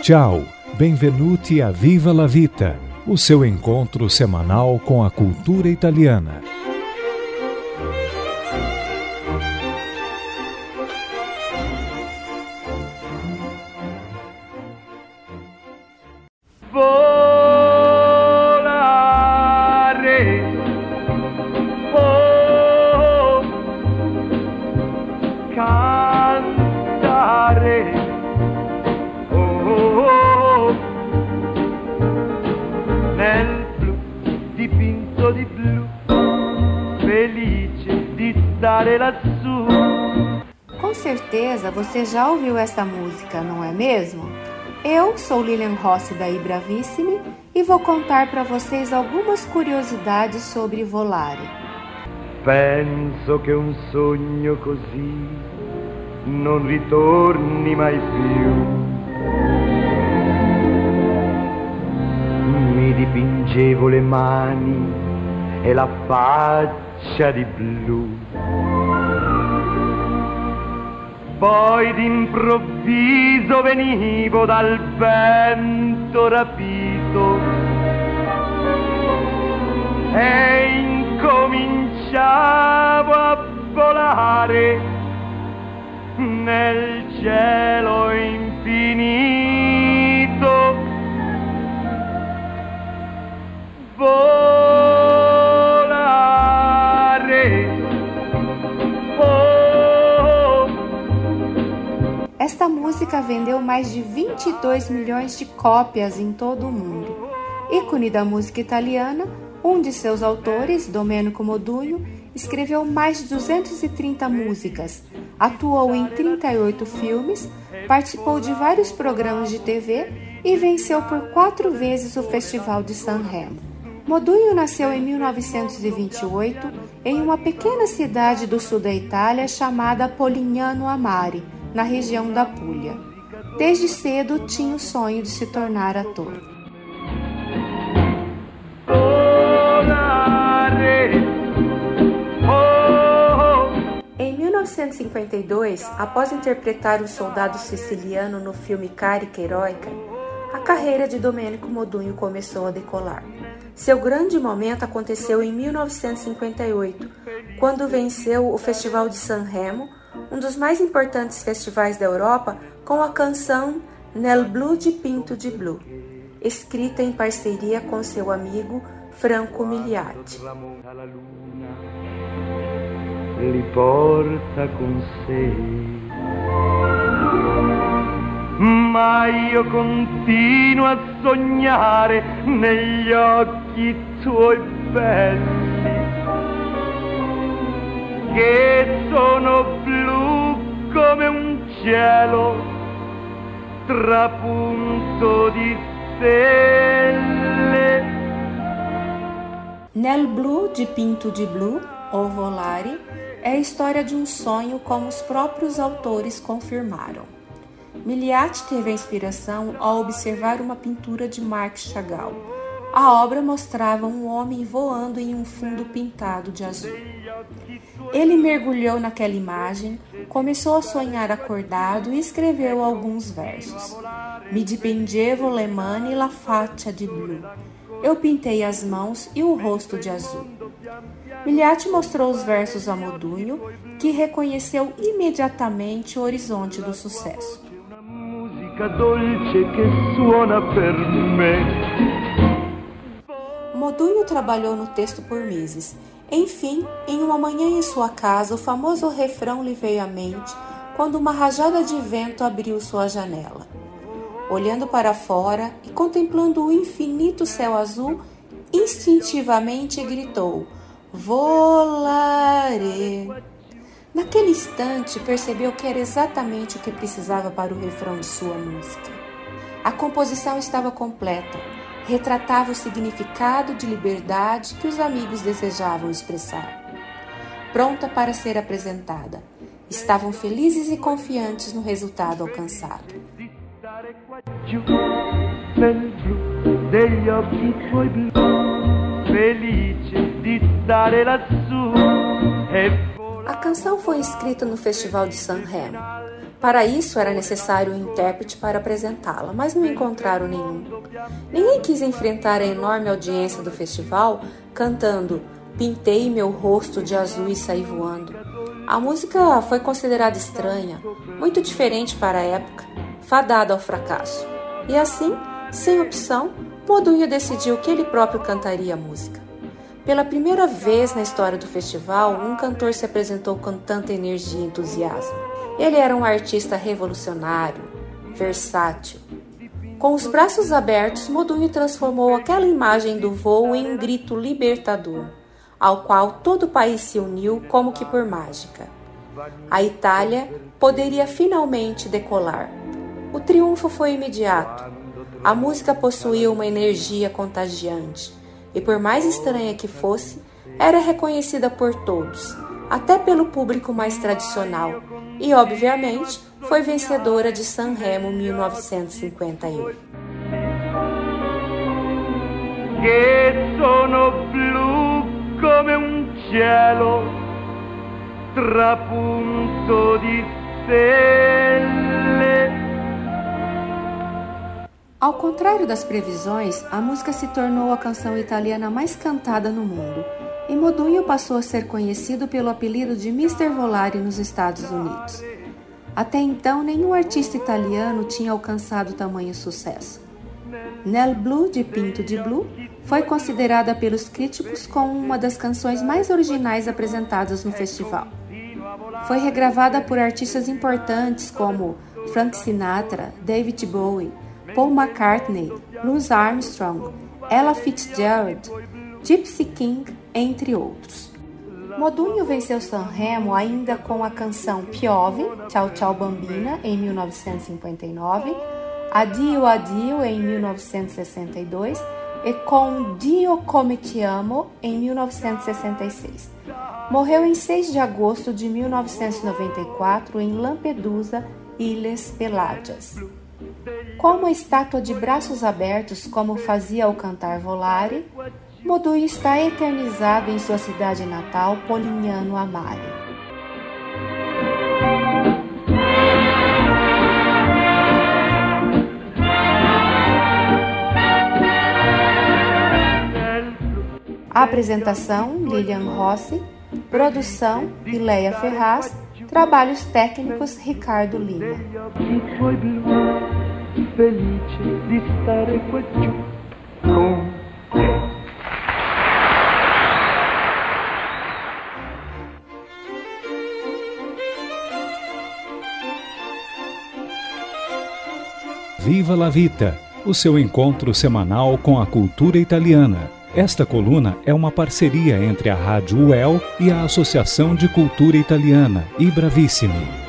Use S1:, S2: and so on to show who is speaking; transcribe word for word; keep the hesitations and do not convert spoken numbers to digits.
S1: Ciao, benvenuti a Viva la Vita, o seu encontro semanal com a cultura italiana.
S2: Com certeza você já ouviu essa música, não é mesmo? Eu sou Lilian Rossi da Ibravissimi e vou contar para vocês algumas curiosidades sobre Volare.
S3: Penso che un sogno così non ritorni mai più. Mi dipingevo le mani e la faccia di blu. Poi d'improvviso venivo dal vento rapito e incominciavo a volare nel cielo infinito. Volare.
S2: Esta música vendeu mais de vinte e dois milhões de cópias em todo o mundo. Ícone da música italiana, um de seus autores, Domenico Modugno, escreveu mais de duzentas e trinta músicas, atuou em trinta e oito filmes, participou de vários programas de T V e venceu por quatro vezes o Festival de Sanremo. Modugno nasceu em mil novecentos e vinte e oito em uma pequena cidade do sul da Itália chamada Polignano a Mare, na região da Puglia. Desde cedo tinha o sonho de se tornar ator. Em mil novecentos e cinquenta e dois, após interpretar o soldado siciliano no filme Carica Heroica, a carreira de Domenico Modugno começou a decolar. Seu grande momento aconteceu em mil novecentos e cinquenta e oito, quando venceu o Festival de Sanremo, um dos mais importantes festivais da Europa, com a canção Nel blu dipinto di blu, escrita em parceria com seu amigo Franco Miliati.
S3: Li porta con sé, ma io continuo a sognare negli occhi tuoi belli, che sono blu come un cielo trapunto di stelle.
S2: Nel blu dipinto di blu, ou Volare, é a história de um sonho, como os próprios autores confirmaram. Miliati teve a inspiração ao observar uma pintura de Marc Chagall. A obra mostrava um homem voando em um fundo pintado de azul. Ele mergulhou naquela imagem, começou a sonhar acordado e escreveu alguns versos. Mi dipingevo le mani la faccia di blu. Eu pintei as mãos e o rosto de azul. Miliati mostrou os versos a Modugno, que reconheceu imediatamente o horizonte do sucesso. Modugno trabalhou no texto por meses. Enfim, em uma manhã em sua casa, o famoso refrão lhe veio à mente quando uma rajada de vento abriu sua janela. Olhando para fora e contemplando o infinito céu azul, instintivamente gritou: Volare! Naquele instante, percebeu que era exatamente o que precisava para o refrão de sua música. A composição estava completa, retratava o significado de liberdade que os amigos desejavam expressar. Pronta para ser apresentada, estavam felizes e confiantes no resultado alcançado. A canção foi escrita no Festival de Sanremo. Para isso era necessário um intérprete para apresentá-la, mas não encontraram nenhum. Ninguém quis enfrentar a enorme audiência do festival cantando "Pintei meu rosto de azul e saí voando". A música foi considerada estranha, muito diferente para a época, fadada ao fracasso. E assim, sem opção, Modunho decidiu que ele próprio cantaria a música. Pela primeira vez na história do festival, um cantor se apresentou com tanta energia e entusiasmo. Ele era um artista revolucionário, versátil. Com os braços abertos, Modunho transformou aquela imagem do voo em um grito libertador, ao qual todo o país se uniu como que por mágica. A Itália poderia finalmente decolar. O triunfo foi imediato. A música possuía uma energia contagiante e, por mais estranha que fosse, era reconhecida por todos, até pelo público mais tradicional, e, obviamente, foi vencedora de Sanremo mil novecentos e cinquenta e oito.
S3: Che sono blu come un cielo trapunto di stelle.
S2: Ao contrário das previsões, a música se tornou a canção italiana mais cantada no mundo, e Modunho passou a ser conhecido pelo apelido de mister Volare nos Estados Unidos. Até então, nenhum artista italiano tinha alcançado tamanho sucesso. Nel Blu de Pinto di Blu foi considerada pelos críticos como uma das canções mais originais apresentadas no festival. Foi regravada por artistas importantes como Frank Sinatra, David Bowie, Paul McCartney, Louis Armstrong, Ella Fitzgerald, Gypsy King, entre outros. Modunho venceu Sanremo ainda com a canção Piove, Ciao Ciao Bambina, em mil novecentos e cinquenta e nove, Addio Addio, em mil novecentos e sessenta e dois, e com Dio Come Ti Amo, em mil novecentos e sessenta e seis. Morreu em seis de agosto de mil novecentos e noventa e quatro em Lampedusa, Ilhas Pelágias. Com uma estátua de braços abertos, como fazia ao cantar Volare, Modunho está eternizado em sua cidade natal, Polignano a Mare. Apresentação: Lilian Rossi. Produção: Ileia Ferraz. Trabalhos técnicos: Ricardo Lima.
S3: Felice di stare qua giù con te.
S1: Viva la Vita, o seu encontro semanal com a cultura italiana. Esta coluna é uma parceria entre a Rádio U E L e a Associação de Cultura Italiana, I Bravissimi.